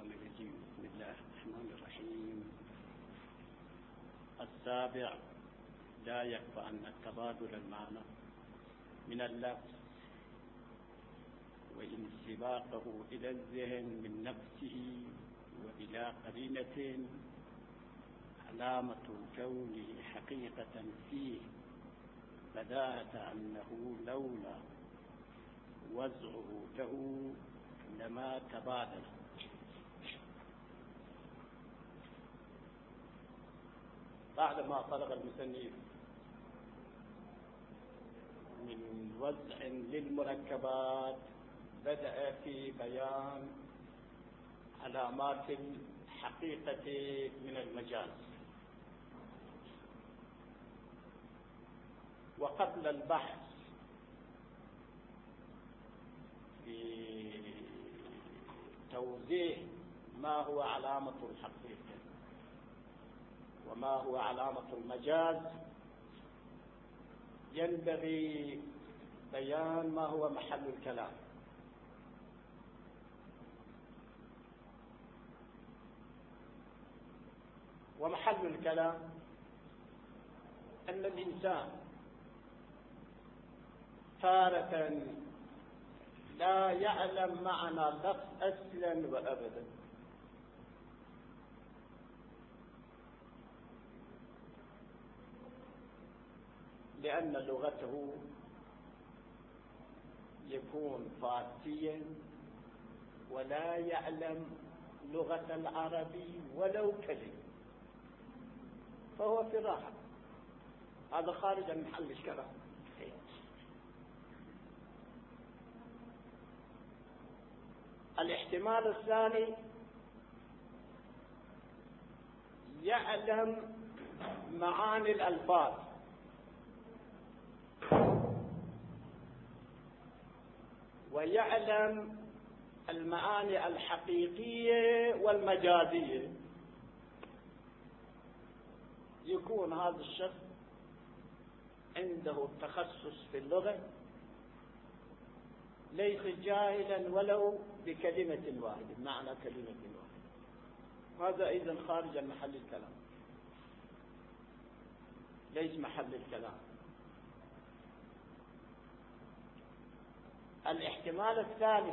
الرجيم. بسم الله الرحمن الرحيم. السابع: لا يكفى أن التبادل المعنى من اللفظ وانسباقه إلى الذهن من نفسه وبلا قرينة علامة كونه حقيقة فيه، بداهة أنه لولا وزعه له لما تبادل. بعدما فرغ المصنف من وزع للمركبات بدأ في بيان علامات الحقيقة من المجاز. وقبل البحث في توضيح ما هو علامة الحقيقة وما هو علامة المجاز، ينبغي بيان ما هو محل الكلام. ومحل الكلام أن الإنسان تارة لا يعلم معنى اللفظ أصلا وأبدا، لأن لغته يكون فارسيا ولا يعلم لغة العربي ولو كلمة، فهو في راحة. هذا خارج عن محل الكلام. الاحتمال الثاني: يعلم معاني الألفاظ ويعلم المعاني الحقيقية والمجازية، يكون هذا الشخص عنده تخصص في اللغة، ليس جاهلا ولو بكلمة واحدة، معنى كلمة واحدة. هذا أيضا خارج عن محل الكلام، ليس محل الكلام. الاحتمال الثالث: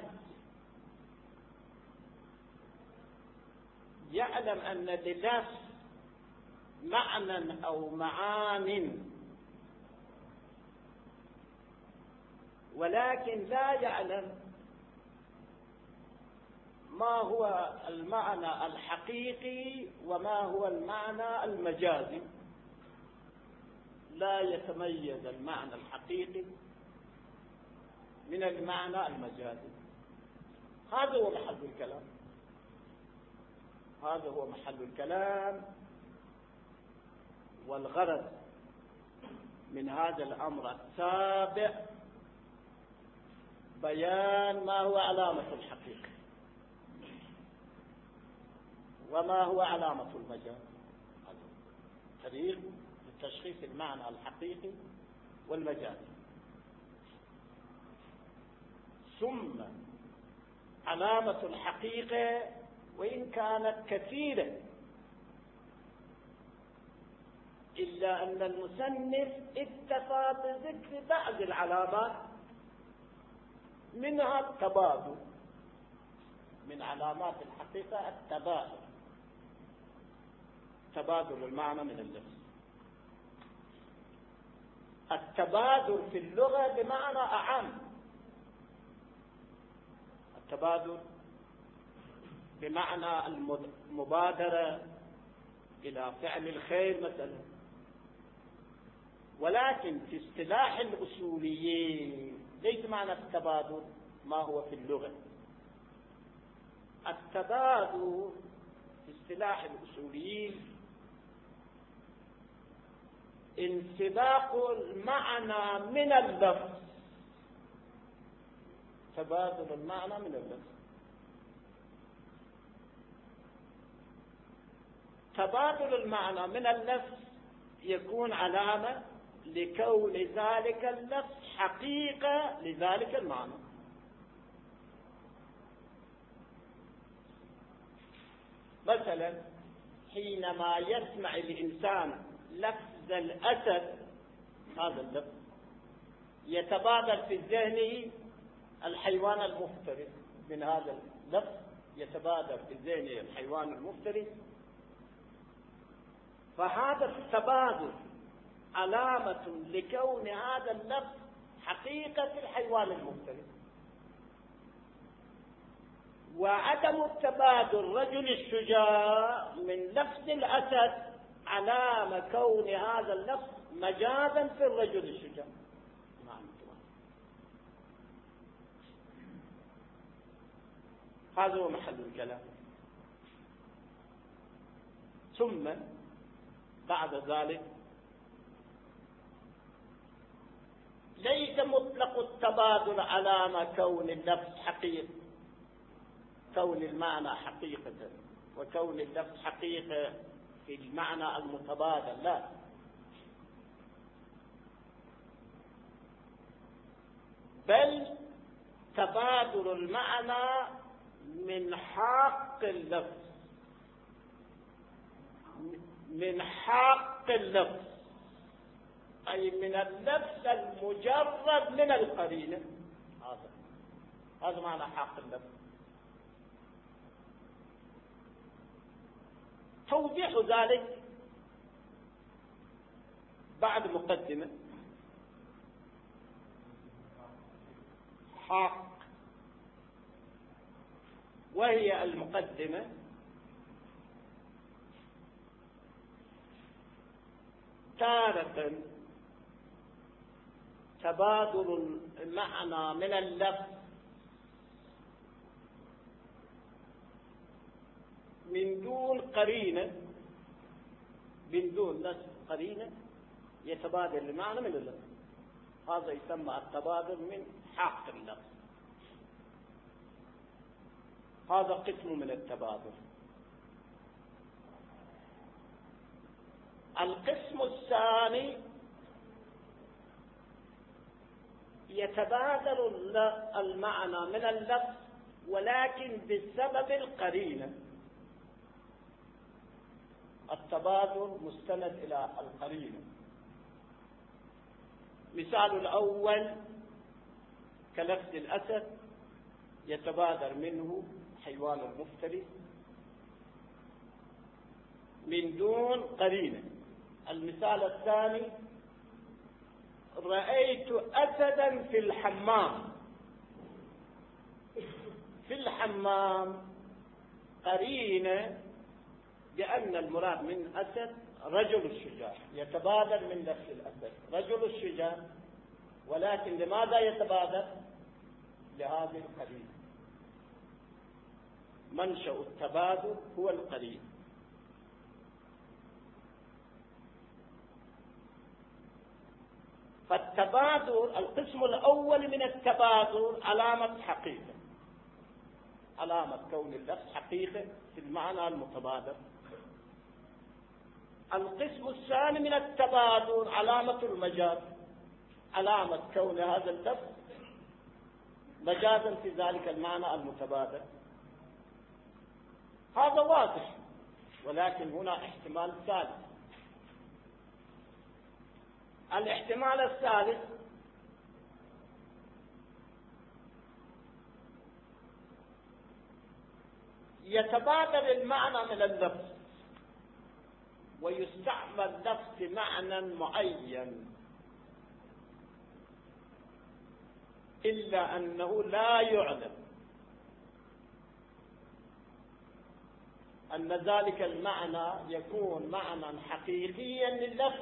يعلم أن للفظ معنى أو معان، ولكن لا يعلم ما هو المعنى الحقيقي وما هو المعنى المجازي. لا يتميز المعنى الحقيقي من المعنى المجازي. هذا هو محل الكلام. هذا هو محل الكلام. والغرض من هذا الأمر السابع بيان ما هو علامة الحقيقة وما هو علامة المجاز، طريق لتشخيص المعنى الحقيقي والمجازي. ثم علامة الحقيقة وإن كانت كثيرة، إلا أن المصنف اكتفى بذكر بعض العلامات، منها التبادل. من علامات الحقيقة التبادل، تبادل المعنى من اللفظ. التبادل في اللغة بمعنى أعم. التبادل بمعنى المبادرة إلى فعل الخير مثلا. ولكن في اصطلاح الأصوليين ليس معنى التبادل ما هو في اللغة. التبادل في اصطلاح الأصوليين انسباق المعنى من اللفظ، تبادل المعنى من اللفظ. تبادل المعنى من اللفظ يكون علامة لكون ذلك اللفظ حقيقة لذلك المعنى. مثلا حينما يسمع الإنسان لفظ الأسد، هذا اللفظ يتبادر في ذهنه الحيوان المفترس، من هذا اللفظ يتبادر في ذهنه الحيوان المفترس، فهذا التبادر علامة لكون هذا اللفظ حقيقة الحيوان المفترس. وعدم التبادل رجل الشجاع من لفظ الأسد علامة كون هذا اللفظ مجازا في الرجل الشجاع. هذا هو محل الكلام. ثم بعد ذلك ليس مطلق التبادل علامة كون اللفظ حقيقة، كون المعنى حقيقة وكون اللفظ حقيقة في المعنى المتبادل، لا، بل تبادل المعنى من حق اللفظ، من حق اللفظ أي من اللفظ المجرد من القرينة. هذا معنى حق اللفظ. توضيح ذلك بعد مقدمة. حق، وهي المقدمة تارة تبادل المعنى من اللفظ من دون قرينة، من دون نص قرينة يتبادل المعنى من اللفظ، هذا يسمى التبادل من حق اللفظ. هذا قسم من التبادل. القسم الثاني يتبادل المعنى من اللفظ ولكن بسبب القرينة. التبادل مستند إلى القرينة. مثال الأول كلفظ الأسد يتبادر منه حيوان المفترس من دون قرينة. المثال الثاني رأيت أسدا في الحمام. في الحمام قرينة لأن المراد من أسد رجل الشجاع، يتبادر من لفظ الأسد رجل الشجاع، ولكن لماذا يتبادر؟ لهذه القرينة. منشأ التبادل هو القرينة. فالتبادل القسم الأول من التبادل علامة حقيقة، علامة كون اللفظ حقيقة في المعنى المتبادل. القسم الثاني من التبادل علامة المجاز، علامة كون هذا اللفظ مجازا في ذلك المعنى المتبادل. هذا واضح، ولكن هنا احتمال ثالث. الاحتمال الثالث يتبادل المعنى من اللفظ ويستعمل لفظ معنى معين، إلا أنه لا يعلم أن ذلك المعنى يكون معنى حقيقيا لللفظ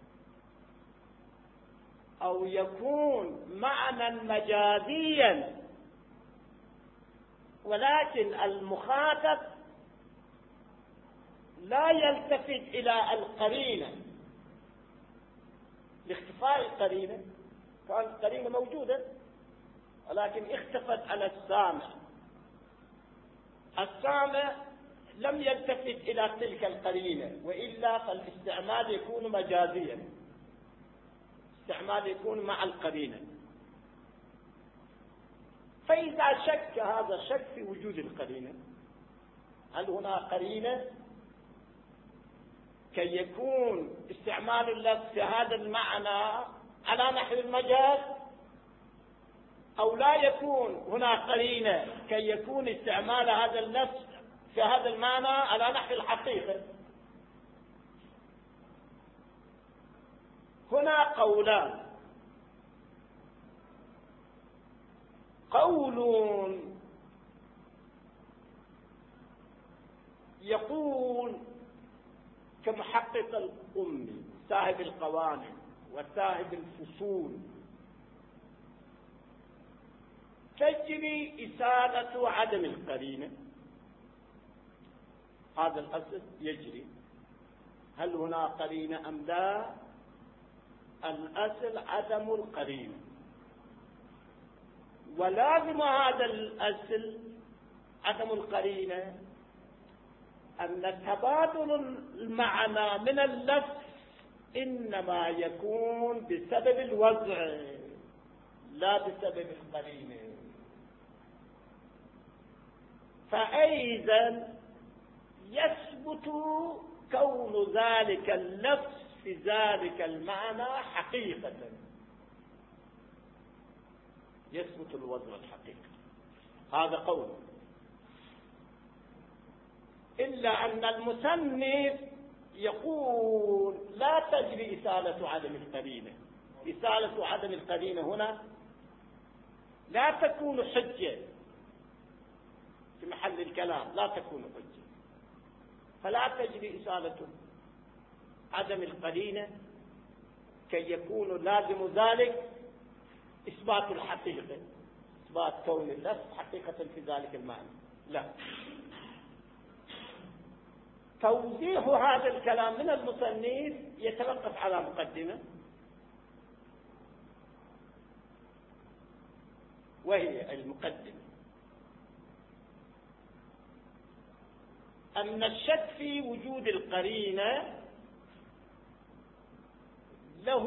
أو يكون معنى مجازيا، ولكن المخاطب لا يلتفت إلى القرينة لاختفاء القرينة. كانت القرينة موجودة ولكن اختفت على السامع. السامع لم يلتفت إلى تلك القرينة، وإلا فالاستعمال يكون مجازيا، استعمال يكون مع القرينة. فإذا شك هذا الشك في وجود القرينة هل هنا قرينة كي يكون استعمال اللفظ في هذا المعنى على نحو المجاز، أو لا يكون هنا قرينة كي يكون استعمال هذا اللفظ في هذا المعنى على نحو الحقيقة؟ هنا قولان. قول يقول كمحقق الأمي صاحب القوانين وصاحب الفصول تجري إزالة عدم القرينة، هذا الأصل يجري. هل هنا قرينة أم لا؟ الأصل عدم القرينة، ولازم هذا الأصل عدم القرينة أن تبادل المعنى من اللفظ إنما يكون بسبب الوضع لا بسبب القرينة. فأيضا يثبت كون ذلك اللفظ في ذلك المعنى حقيقة، يثبت الوضع الحقيقي، هذا قول. إلا أن المصنف يقول لا تجري إزالة عدم القرينة. إزالة عدم القرينة هنا لا تكون حجة في محل الكلام، لا تكون حجة، فلا تجري إزالة عدم القرينة كي يكون لازم ذلك إثبات الحقيقة، إثبات كون اللفظ حقيقة في ذلك المعنى، لا. توضيح هذا الكلام من المصنف يتوقف على مقدمة، وهي المقدمة أن الشك في وجود القرينة له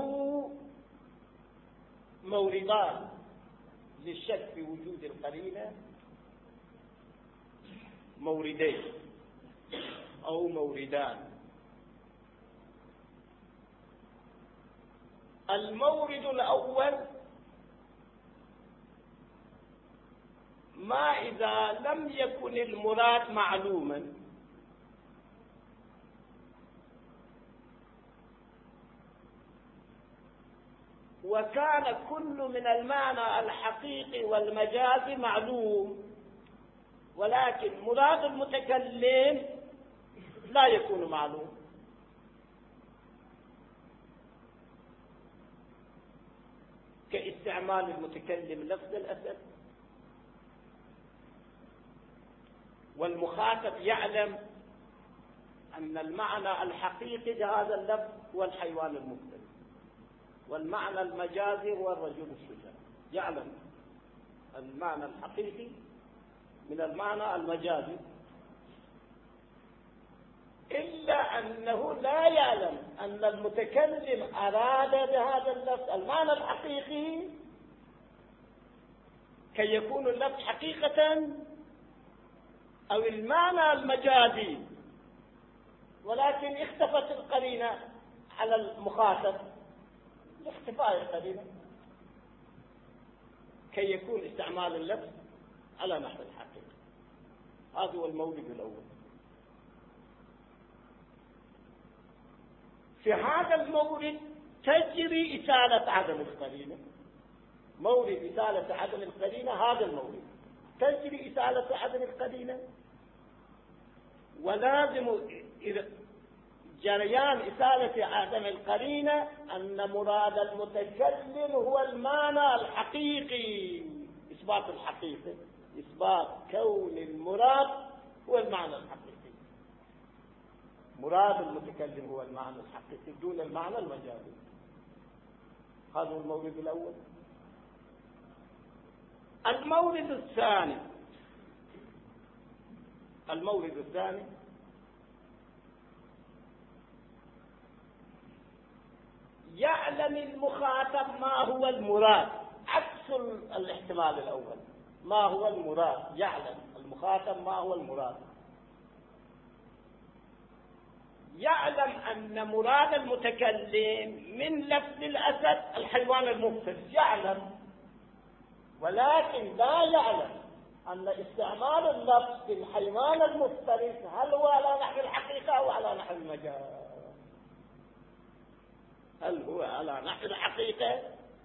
موردان. للشك في وجود القرينة موردين أو موردان. المورد الأول ما إذا لم يكن المراد معلوما، وكان كل من المعنى الحقيقي والمجازي معلوم، ولكن مراد المتكلم لا يكون معلوم، كاستعمال المتكلم لفظ الأسد، والمخاطب يعلم أن المعنى الحقيقي لهذا اللفظ هو الحيوان المفترس، والمعنى المجازي هو الرجل الشجاع، يعلم المعنى الحقيقي من المعنى المجازي، إلا أنه لا يعلم أن المتكلم أراد بهذا اللفظ المعنى الحقيقي كي يكون اللفظ حقيقة أو المعنى المجازي، ولكن اختفت القرينة على المخاطب، اختفاء القرينة كي يكون استعمال اللفظ على نحو الحقيقة. هذا هو المورد الأول. في هذا المورد تجري إزالة عدم القرينة، مورد إزالة عدم القرينة، هذا المورد تجري إزالة عدم القرينة، ولازم جريان إزالة عدم القرينة أن مراد المتكلم هو المعنى الحقيقي، إثبات الحقيقة، إثبات كون المراد هو المعنى الحقيقي، مراد المتكلم هو المعنى الحقيقي دون المعنى المجازي. هذا هو المورد الأول. المورد الثاني يعلم المخاطب ما هو المراد، عكس الاحتمال الأول. ما هو المراد؟ يعلم المخاطب ما هو المراد، يعلم أن مراد المتكلم من لفظ الأسد الحيوان المفترس، يعلم، ولكن لا يعلم أن استعمال اللفظ بالحيوان المفترس هل هو على نحو الحقيقة أو على نحو المجاز. هل هو على نحو الحقيقة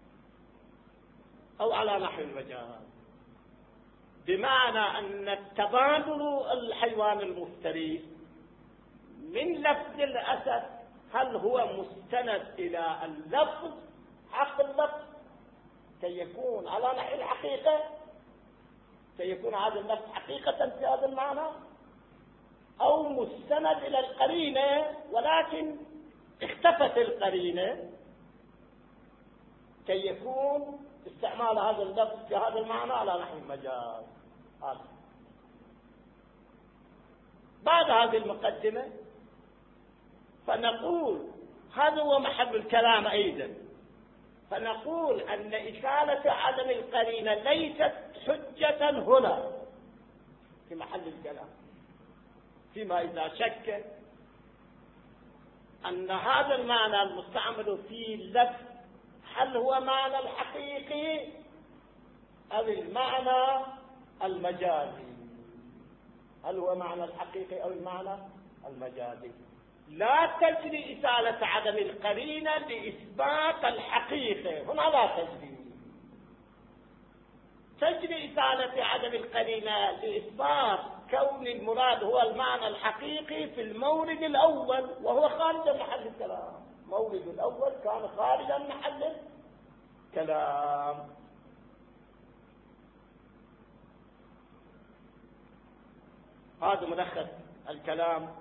أو على نحو المجاز، بمعنى أن التبادل الحيوان المفترس من لفظ الأسد هل هو مستند إلى اللفظ، حق اللفظ، كي يكون على نحو الحقيقة، كي يكون هذا اللفظ حقيقة في هذا المعنى، أو مستند إلى القرينة ولكن اختفت القرينة كي يكون استعمال هذا اللفظ في هذا المعنى على نحو المجاز. بعد هذه المقدمة فنقول هذا هو محل الكلام أيضا، فنقول أن إزالة عدم القرينة ليست حجة هنا في محل الكلام، فيما إذا شك أن هذا المعنى المستعمل في اللفظ هل هو معنى الحقيقي أو المعنى المجازي، هل هو معنى الحقيقي أو المعنى المجازي. لا تجري إزالة عدم القرينة لإثبات الحقيقة، هنا لا تجري. تجري إزالة عدم القرينة لإثبات كون المراد هو المعنى الحقيقي في المورد الأول، وهو خارج محل الكلام. المورد الأول كان خارج محل الكلام. هذا ملخص الكلام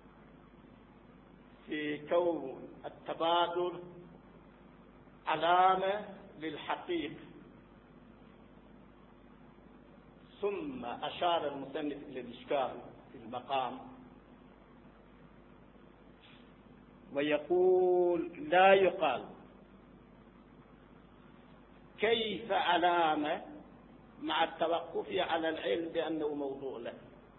في كون التبادل علامة للحقيقة. ثم أشار المصنف إلى الإشكال في المقام ويقول لا يقال كيف علامة مع التوقف على العلم بأنه موضوع له.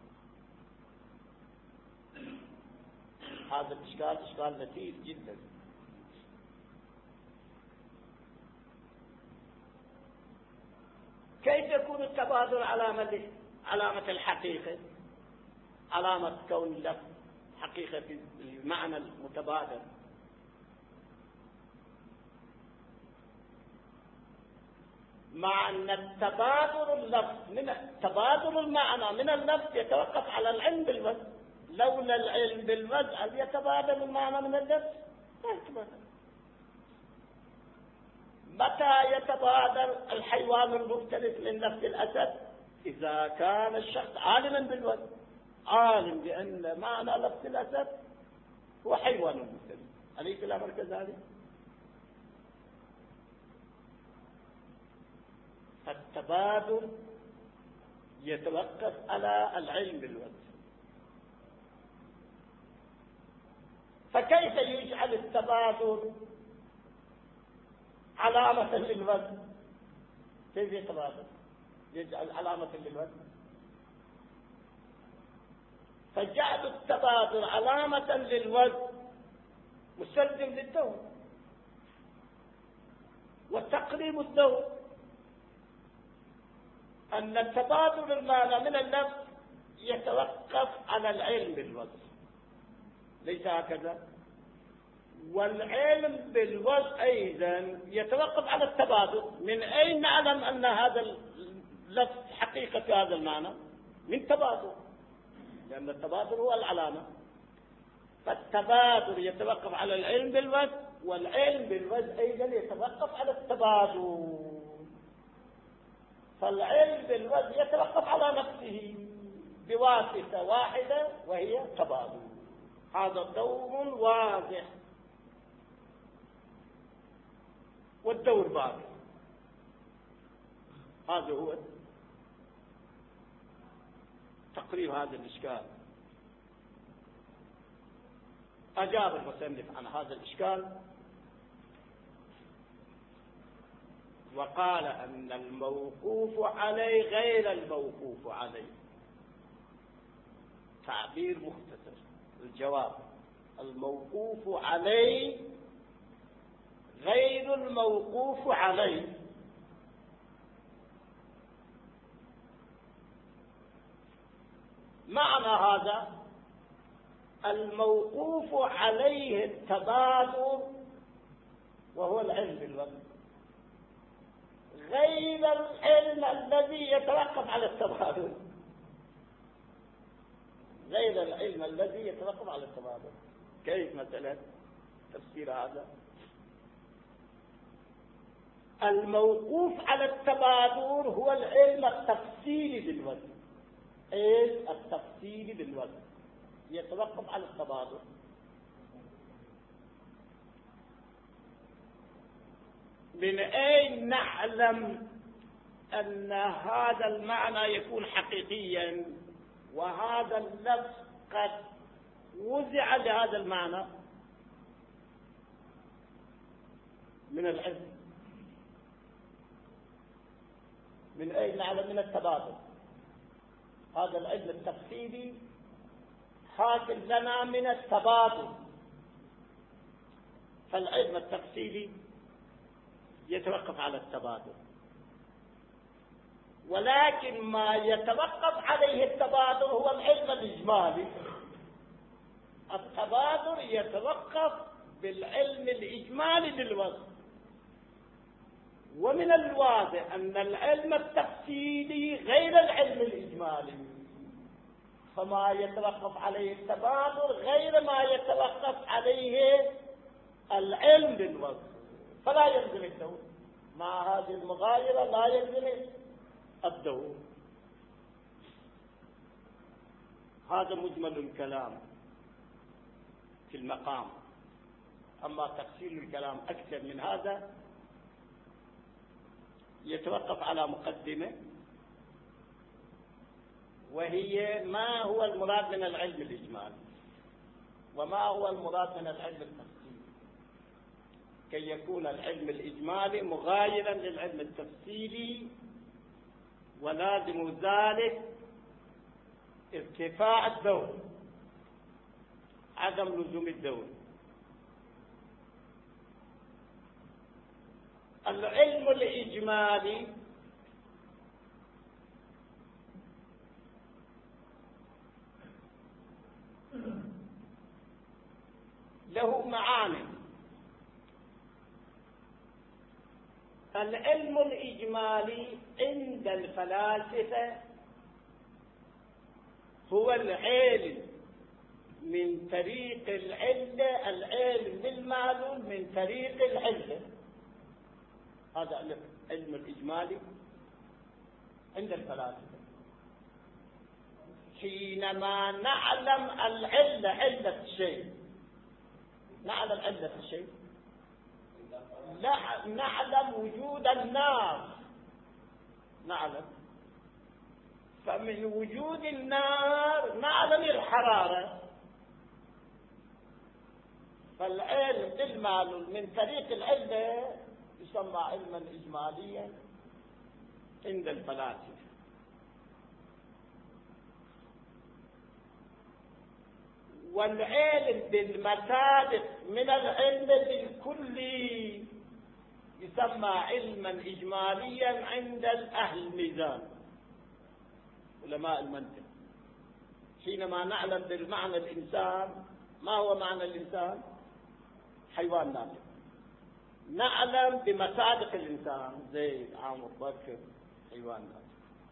هذا الإشكال إشكال لطيف جدا. كيف يكون التبادل علامة الحقيقة، علامة كون اللفظ حقيقة في المعنى المتبادل؟ مع أن تبادل المعنى من اللفظ يتوقف على العلم بالوزن. لولا العلم بالوزن هل يتبادل المعنى من اللفظ؟ لا يتبادل. متى يتبادل الحيوان المفترس من نفس الأسد؟ إذا كان الشخص عالما بالوزن، عالم بأن معنى نفس الأسد هو حيوان مفترس. أليس الأمر كذلك؟ فالتبادل يتوقف على العلم بالوزن. فكيف يجعل التبادل علامة للوزن؟ كيف يتبادل يجعل علامة للوزن؟ فجعل التبادل علامة للوزن مستلزم للدور وتقريب الدور، أن التبادل المعنى من اللفظ يتوقف على العلم بالوزن، ليس هكذا؟ والعلم بالوزن أيضا يتوقف على التبادل. من أين نعلم أن هذا اللفظ حقيقة في هذا المعنى؟ من تبادل، لأن التبادل هو العلامة. فالتبادل يتوقف على العلم بالوزن، والعلم بالوزن أيضا يتوقف على التبادل. فالعلم بالوزن يتوقف على نفسه بواسطة واحدة وهي تبادل. هذا دور واضح، والدور باقي. هذا هو تقريب هذا الإشكال. أجاب المصنف عن هذا الإشكال وقال أن الموقوف عليه غير الموقوف عليه. تعبير مختصر. الجواب الموقوف عليه غير الموقوف عليه. معنى هذا الموقوف عليه التبادر وهو العلم بالوزن، غير العلم الذي يتوقف على التبادر، غير العلم الذي يتوقف على التبادر. كيف مثلا تفسير هذا؟ الموقوف على التبادر هو العلم التفصيلي بالوزن، علم التفصيلي بالوزن يتوقف على التبادر. من أين نعلم أن هذا المعنى يكون حقيقيا وهذا اللفظ قد وزع لهذا المعنى؟ من العلم. من أين نعلم؟ من التبادل. هذا العلم التفصيلي حاصل لنا من التبادل. فالعلم التفصيلي يتوقف على التبادل، ولكن ما يتوقف عليه التبادل هو العلم الإجمالي. التبادل يتوقف بالعلم الإجمالي للوزن، ومن الواضح أن العلم التفصيلي غير العلم الإجمالي، فما يتوقف عليه التبادل غير ما يتوقف عليه العلم بالوزن، فلا يلزم الدور. مع هذه المغايرة لا يلزم الدور. هذا مجمل الكلام في المقام. أما تفصيل الكلام أكثر من هذا يتوقف على مقدمة، وهي ما هو المراد من العلم الإجمالي وما هو المراد من العلم التفصيلي، كي يكون العلم الإجمالي مغايرا للعلم التفصيلي، ولازم ذلك ارتفاع الدور، عدم لزوم الدور. العلم الإجمالي له معاني. العلم الإجمالي عند الفلاسفة هو العلم من طريق العلة، العلم بالمعلوم من طريق العلة. هذا العلم الإجمالي عند الفلاسفة. حينما نعلم العلة، علة الشيء، نعلم علة الشيء، نعلم وجود النار، نعلم، فمن وجود النار نعلم الحرارة. فالعلم بالمعلوم من طريق العلة يسمى علما إجماليا عند الفلاسفة. والعلم بالمسابق من العلم بالكلي يسمى علما إجماليا عند أهل الميزان، علماء المنطق. حينما نعلم بالمعنى الإنسان، ما هو معنى الإنسان؟ حيوان ناطق. نعلم بمسابق الإنسان، زيد، عمرو، بكر، حيوان ناطق.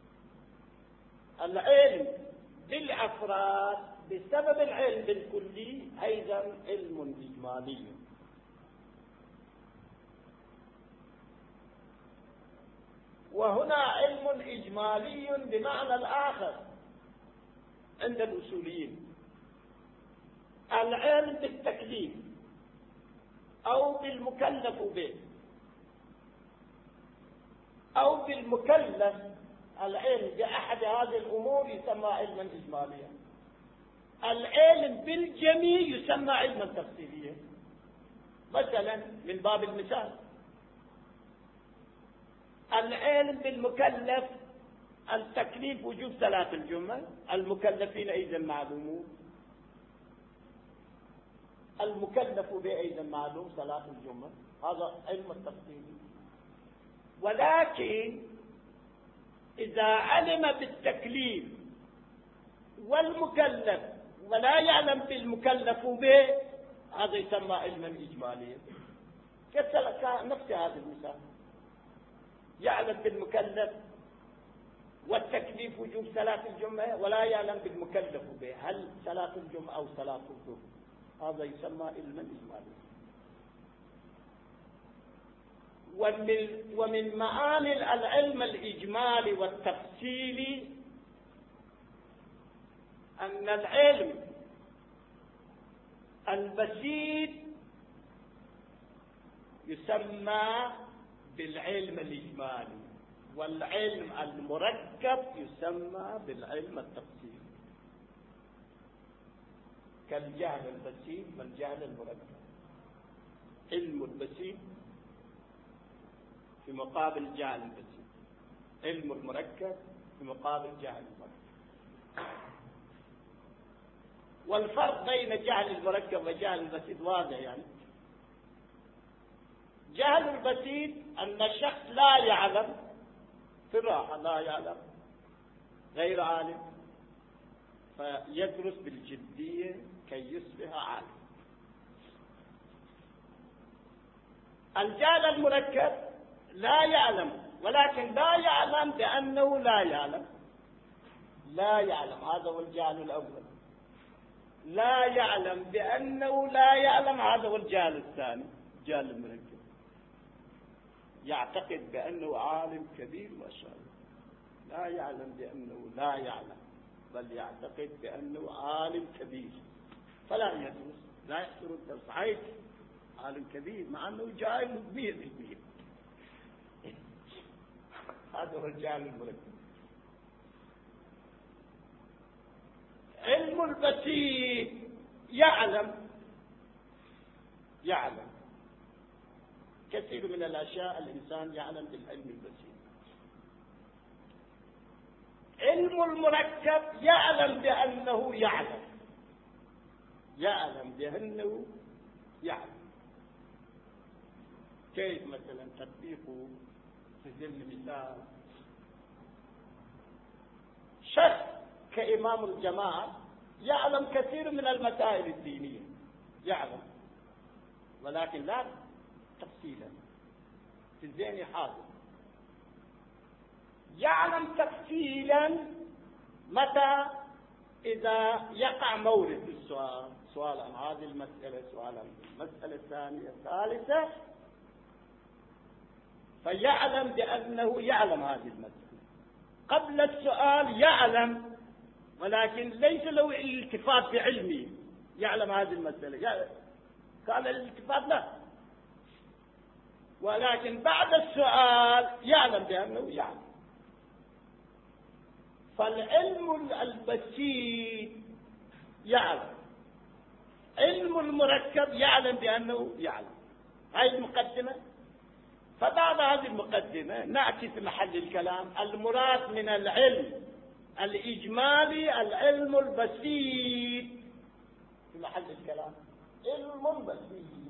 العلم بالأفراد بسبب العلم بالكلي أيضا علم إجمالي. وهنا علم إجمالي بمعنى الآخر عند الأصوليين، العلم بالتكليف أو بالمكلف به أو بالمكلف. العلم بأحد هذه الأمور يسمى علما إجماليا. العلم بالجميع يسمى علما تفصيليا. مثلا من باب المثال، العلم بالمكلف، التكليف وجوب صلاة الجمعة، المكلفين إذا معلومون. المكلف به أيضا معلوم صلاة الجمعة، هذا علم التفصيل. ولكن إذا علم بالتكليف والمكلف ولا يعلم بالمكلف به، هذا يسمى علما إجماليا. نفس هذا المثال، يعلم بالمكلف والتكليف وجوب صلاة الجمعة ولا يعلم بالمكلف به هل صلاة الجمعة أو صلاة الظهر، هذا يسمى علما إجماليا. ومن معاني العلم الإجمالي والتفصيلي أن العلم البسيط يسمى بالعلم الإجمالي، والعلم المركب يسمى بالعلم التفصيلي، كالجهل البسيط والجهل المركب. علم البسيط في مقابل الجهل البسيط، علم المركب في مقابل جهل المركب. والفرق بين جهل المركب وجهل البسيط واضح. يعني جهل البسيط أن الشخص لا يعلم، في الراحة لا يعلم، غير عالم، فيدرس بالجدية كي يصبح عالم. الجهل المركب لا يعلم، ولكن لا يعلم بأنه لا يعلم. لا يعلم، هذا هو الجهل الأول. لا يعلم بأنه لا يعلم، هذا هو الجهل الثاني، الجهل المركب. يعتقد بأنه عالم كبير ما شاء الله، لا يعلم بأنه لا يعلم، بل يعتقد بأنه عالم كبير، فلا يدرس، لا يحضر الدرس، عايز عالم كبير مع أنه جاهل كبير. هذا هو الجهل المركب. علم البسيط يعلم كثير من الأشياء، الإنسان يعلم بالعلم البسيط. علم المركب يعلم بأنه يعلم بأنه يعلم. كيف مثلا تطبيقه؟ في ذل مثال، شخص كإمام الجماعة يعلم كثير من المسائل الدينية، يعلم، ولكن لا تفصيلا، في الذهن حاضر. يعلم تفصيلا متى؟ إذا يقع مورد السؤال، سؤال عن هذه المسألة، سؤال عن المسألة الثانية الثالثة، فيعلم بأنه يعلم هذه المسألة. قبل السؤال يعلم، ولكن ليس له الالتفات بعلمه، يعلم هذه المسألة، قال الالتفات لا، ولكن بعد السؤال يعلم بأنه يعلم. فالعلم البسيط يعلم، علم المركب يعلم بأنه يعلم. هذه المقدمة. فبعد هذه المقدمة نأتي في محل الكلام. المراد من العلم الإجمالي العلم البسيط، في محل الكلام علم بسيط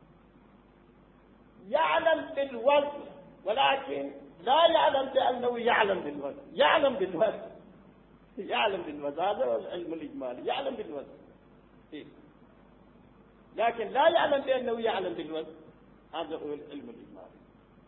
يعلم بالوزن، ولكن لا يعلم بأنه يعلم بالوزن، يعلم بالوزن، يعلم بالوزن، هذا هو العلم الإجمالي، يعلم بالوزن، لكن لا يعلم بأنه يعلم بالوزن، هذا هو العلم الإجمالي.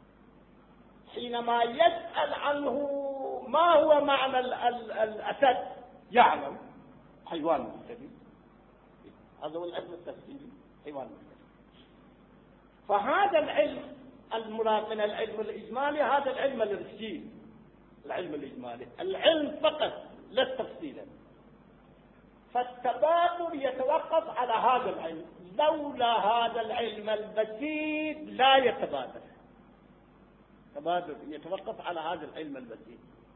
حينما يسأل عنه ما هو معنى الأسد، يعلم حيوان مفترس، هذا هو العلم التفصيلي، حيوان مفترس. فهذا العلم المراد من العلم الإجمالي، هذا العلم الرسيل، العلم الإجمالي، العلم فقط لا تفصيلا. فالتبادل يتوقف على هذا العلم، لولا هذا العلم البسيط لا يتبادل. التبادل يتوقف على هذا العلم البسيط.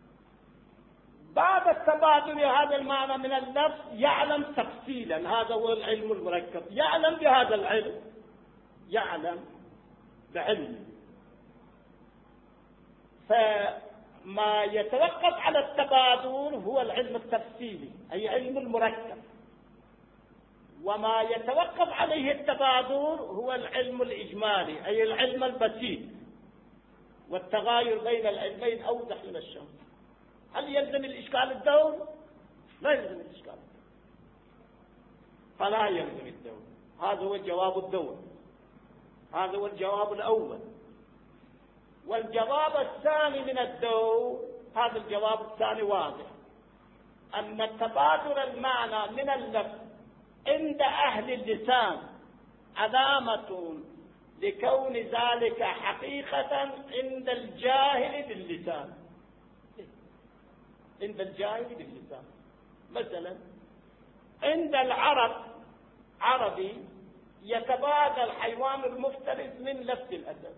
بعد التبادل هذا المعنى من اللفظ يعلم تفصيلا، هذا هو العلم المركب، يعلم بهذا العلم، يعلم بعلم. فما يتوقف على التبادل هو العلم التفصيلي، أي علم المركب. وما يتوقف عليه التبادر هو العلم الإجمالي، أي العلم البسيط، والتغاير بين العلمين أوضح من الشمس. هل يلزم الإشكال الدور؟ لا يلزم الإشكال، فلا يلزم الدور. هذا هو الجواب الدور، هذا هو الجواب الأول. والجواب الثاني من الدور، هذا الجواب الثاني واضح، أن التبادر المعنى من اللفظ عند أهل اللسان علامة لكون ذلك حقيقة عند الجاهل باللسان. عند الجاهل باللسان، مثلا عند العرب عربي يتبادر الحيوان المفترس من لفظ الأسد.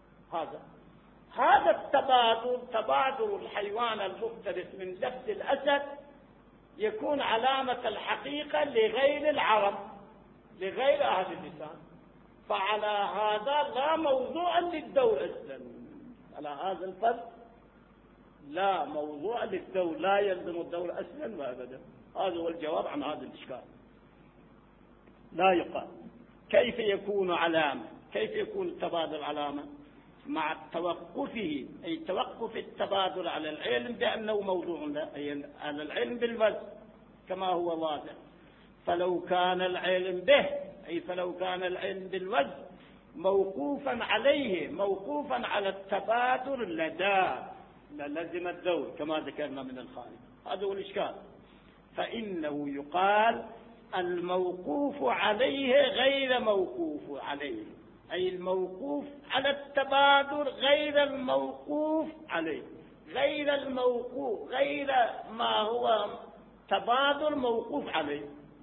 هذا التبادر، تبادر الحيوان المفترس من لفظ الأسد، يكون علامة الحقيقة لغير العرب، لغير أهل اللسان. فعلى هذا لا موضوع للدور أصلا، على هذا الفرق لا موضوع للدور، لا يلزم الدور أصلا وأبدا. هذا هو الجواب عن هذا الإشكال. لا يقال كيف يكون علامة، كيف يكون التبادل علامة مع توقفه، أي توقف التبادل على العلم بأنه موضوع له، أي على العلم بالوزن كما هو واضح. فلو كان العلم به، أي فلو كان العلم بالوزن موقوفا عليه، موقوفا على التبادل لداه، للزم الدور كما ذكرنا من الخارج. هذا هو الإشكال. فإنه يقال الموقوف عليه غير موقوف عليه، أي الموقوف على التبادل غير الموقوف عليه، غير الموقوف، غير ما هو تبادل موقوف عليه.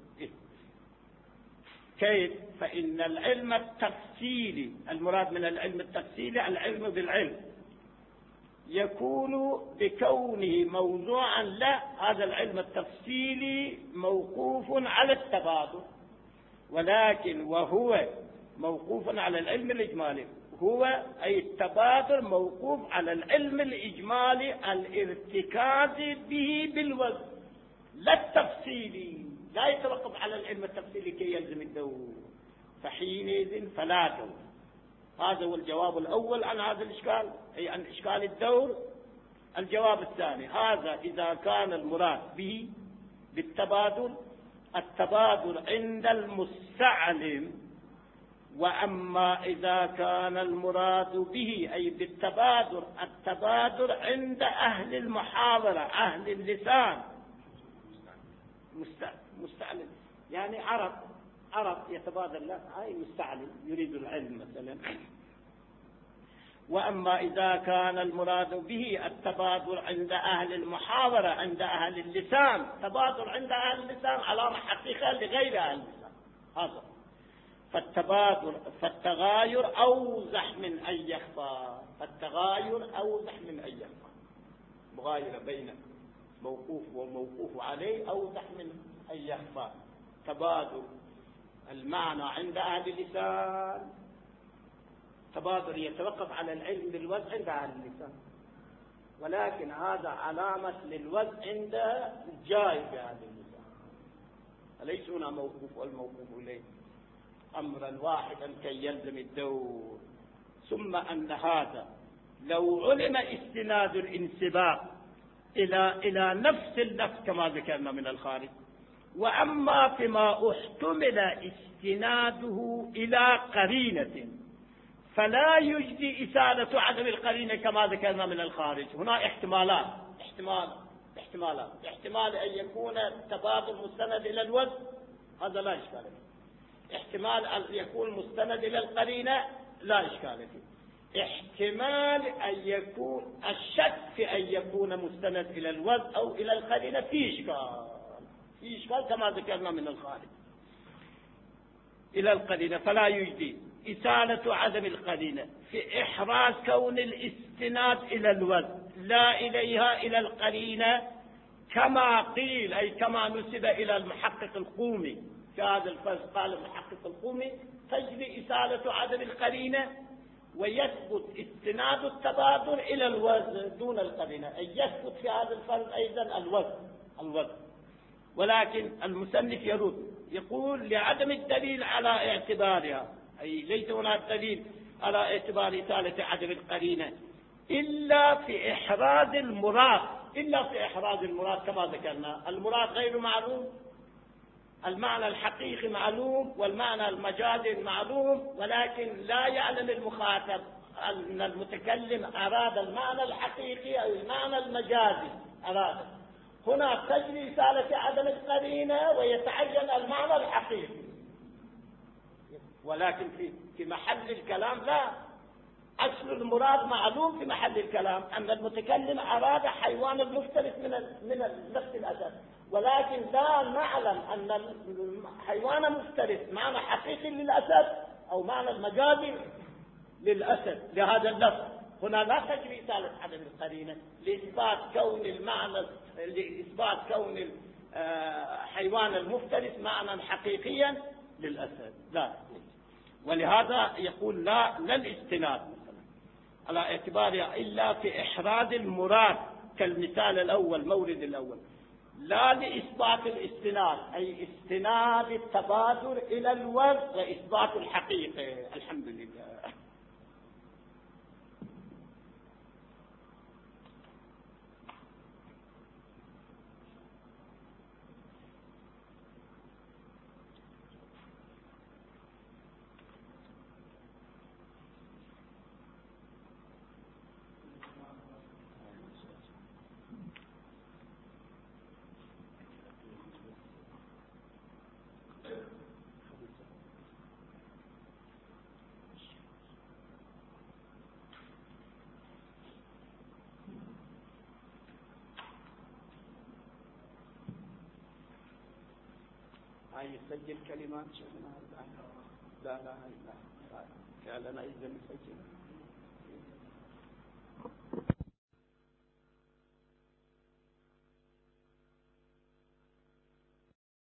كيف؟ فإن العلم التفصيلي، المراد من العلم التفصيلي العلم بالعلم، يكون بكونه موضوعا له، هذا العلم التفصيلي موقوف على التبادل، ولكن وهو موقوف على العلم الإجمالي، هو أي التبادل موقوف على العلم الإجمالي الارتكاز به بالوزن، لا التفصيلي، لا يتوقف على العلم التفصيلي كي يلزم الدور، فحينئذ فلا دور. هذا هو الجواب الأول عن هذا الإشكال، أي عن إشكال الدور. الجواب الثاني، هذا إذا كان المراد به بالتبادل التبادل عند المستعلم، وأما إذا كان المراد به أي بالتبادل التبادل عند أهل المحاضرة، أهل اللسان، مستعلم يعني عرب يتبادل له، هاي مستعلم يريد العلم مثلا. وأما إذا كان المراد به التبادل عند أهل المحاضرة، عند أهل اللسان، تبادل عند أهل اللسان علامة حقيقة لغير أهل اللسان. هذا فالتغاير أوضح من أن يخفى، التغاير أوضح من أن يخفى، مغايرة بين موقوف وموقوف عليه أوضح من أن يخفى. تبادل المعنى عند أهل اللسان تبادل يتوقف على العلم بالوزن عند أهل اللسان، ولكن هذا علامة للوزن عند الجاهل بأهل اللسان، أليس هنا موقوف والموقوف إليه أمرا واحدا كي يلزم الدور. ثم أن هذا لو علم استناد الانسباق إلى نفس اللفظ كما ذكرنا من الخارج، وأما فيما احتمل استناده إلى قرينة فلا يجدي إزالة عدم القرينة كما ذكرنا من الخارج. هنا احتمال أن يكون التبادل مستند إلى الوزن، هذا لا إشكال فيه. احتمال أن يكون مستند إلى القرينة لا إشكال فيه. احتمال أن يكون الشك في أن يكون مستند إلى الوزن أو إلى القرينة في إشكال كما ذكرنا من الخارج إلى القرينة، فلا يجدي إزالة عدم القرينة في إحراز كون الاستناد إلى الوزن لا إليها إلى القرينة، كما قيل أي كما نسب إلى المحقق القومي في هذا الفصل. قال المحقق القومي تجري إزالة عدم القرينة ويثبت استناد التبادل إلى الوزن دون القرينة، أي يثبت في هذا الفصل أيضا الوزن. ولكن المصنف يرد يقول لعدم الدليل على اعتبارها، أي ليس هناك دليل على اعتبار إزالة عدم القرينة إلا في إحراز المراد. إلا في إحراز المراد كما ذكرنا، المراد غير معلوم، المعنى الحقيقي معلوم والمعنى المجازي معلوم، ولكن لا يعلم المخاطب أن المتكلم أراد المعنى الحقيقي أو المعنى المجازي أراد. هنا تجري إزالة عدم القرينة ويتعين المعنى الحقيقي، ولكن في محل الكلام لا، أصل المراد معلوم في محل الكلام أن المتكلم أراد حيوان المفترس من نفس الأسد، ولكن لا نعلم أن الحيوان مفترس معنى حقيقي للأسد أو معنى المجازي للأسد لهذا اللفظ. هنا لا تجري إزالة عدم القرينة لإثبات كون المعنى، لإثبات كون الحيوان المفترس معنى حقيقيا للأسد، لا. ولهذا يقول لا الاستناد مثلا على اعتبارها إلا في إحراز المراد كالمثال الأول مورد الأول، لا لإثبات الاستناد أي استناد التبادر إلى الورد وإثبات الحقيقة. الحمد لله. يسجل كلمات شيخنا؟ لا فعلا أيضا يسجل.